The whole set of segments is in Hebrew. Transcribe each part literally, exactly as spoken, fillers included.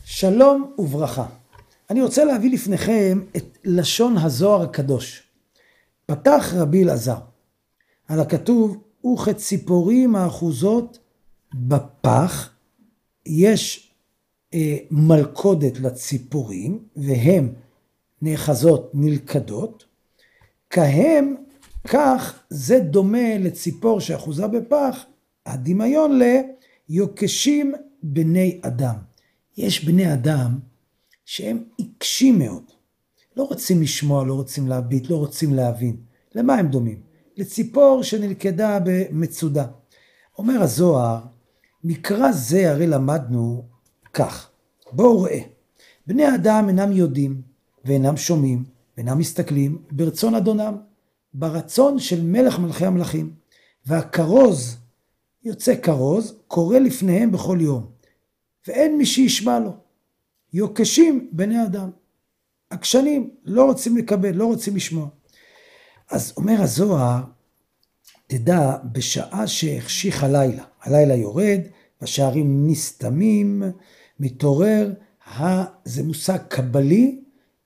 שלום וברכה. אני רוצה להביא לפניכם את לשון הזוהר הקדוש. פתח רבי אלעזר. על הכתוב, וכציפורים האחוזות בפח, יש אה, מלכודת לציפורים, והן נאחזות נלכדות, כהם, כך זה דומה לציפור שאחוזה בפח, הדמיון ליוקשים בני אדם. יש בני אדם שהם עיקשים מאוד. לא רוצים לשמוע, לא רוצים להביט, לא רוצים להבין. למה הם דומים? לציפור שנלכדה במצודה. אומר הזוהר, מקרא זה הרי למדנו כך. בואו ראה. בני אדם אינם יודעים ואינם שומעים ואינם מסתכלים ברצון אדונם, ברצון של מלך מלכי המלכים. והכרוז, יוצא כרוז, קורא לפניהם בכל יום. ואין מי שישמע לו. יוקשים בני אדם. עקשנים, לא רוצים לקבל, לא רוצים לשמוע. אז אומר הזוהר, תדע, בשעה שהחשיך הלילה, הלילה יורד, השערים נסתמים, מתעורר, זה מושג קבלי,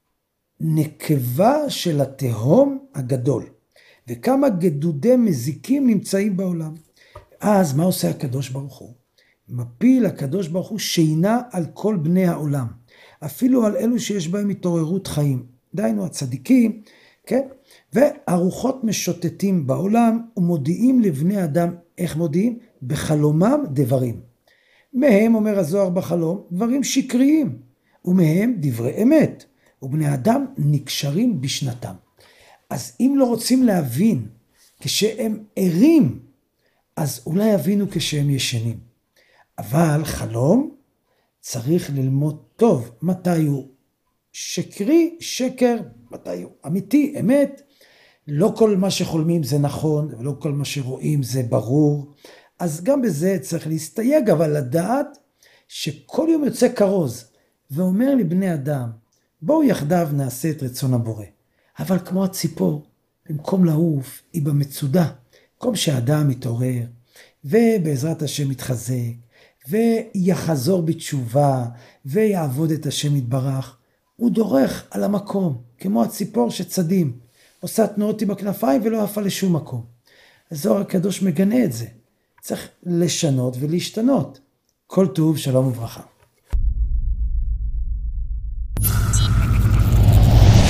נקבה של התהום הגדול. וכמה גדודי מזיקים נמצאים בעולם. אז מה עושה הקדוש ברוך הוא? מפיל הקדוש ברוך הוא שינה על כל בני העולם. אפילו על אלו שיש בהם התעוררות חיים. דיינו הצדיקים, כן? והרוחות משוטטים בעולם ומודיעים לבני אדם, איך מודיעים? בחלומם דברים. מהם, אומר הזוהר בחלום, דברים שקריים. ומהם דברי אמת. ובני אדם נקשרים בשנתם. אז אם לא רוצים להבין כשהם ערים, אז אולי יבינו כשהם ישנים. אבל חלום צריך ללמוד טוב מתי הוא שקרי, שקר, מתי הוא אמיתי, אמת. לא כל מה שחולמים זה נכון, ולא כל מה שרואים זה ברור. אז גם בזה צריך להסתייג, אבל לדעת שכל יום יוצא כרוז, ואומר לבני אדם, בואו יחדיו נעשה את רצון הבורא. אבל כמו הציפור, במקום לעוף, היא במצודה. במקום שהאדם מתעורר, ובעזרת השם מתחזק, ויחזור בתשובה, ויעבוד את השם יתברך, הוא דורך על המקום, כמו הציפור שצדים, עושה תנועות עם הכנפיים ולא עפה לשום מקום. הזוהר הקדוש מגנה את זה. צריך לשנות ולהשתנות. כל טוב, שלום וברכה.